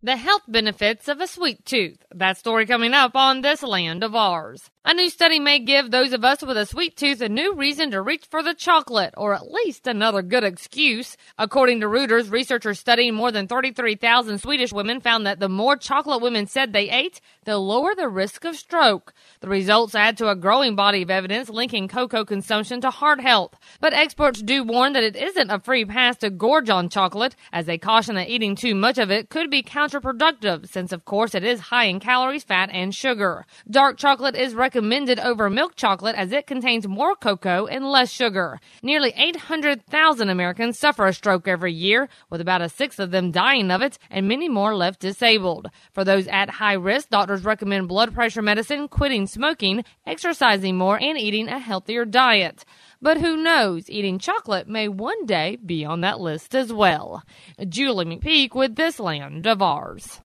The health benefits of a sweet tooth. That story coming up on This Land of Ours. A new study may give those of us with a sweet tooth a new reason to reach for the chocolate, or at least another good excuse. According to Reuters, researchers studying more than 33,000 Swedish women found that the more chocolate women said they ate, the lower the risk of stroke. The results add to a growing body of evidence linking cocoa consumption to heart health. But experts do warn that it isn't a free pass to gorge on chocolate, as they caution that eating too much of it could be counterproductive, since of course it is high in calories, fat, and sugar. Dark chocolate is recommended over milk chocolate as it contains more cocoa and less sugar. Nearly 800,000 Americans suffer a stroke every year, with about a sixth of them dying of it and many more left disabled. For those at high risk, doctors recommend blood pressure medicine, quitting smoking, exercising more, and eating a healthier diet. But who knows, eating chocolate may one day be on that list as well. Julie McPeak with This Land of Ours.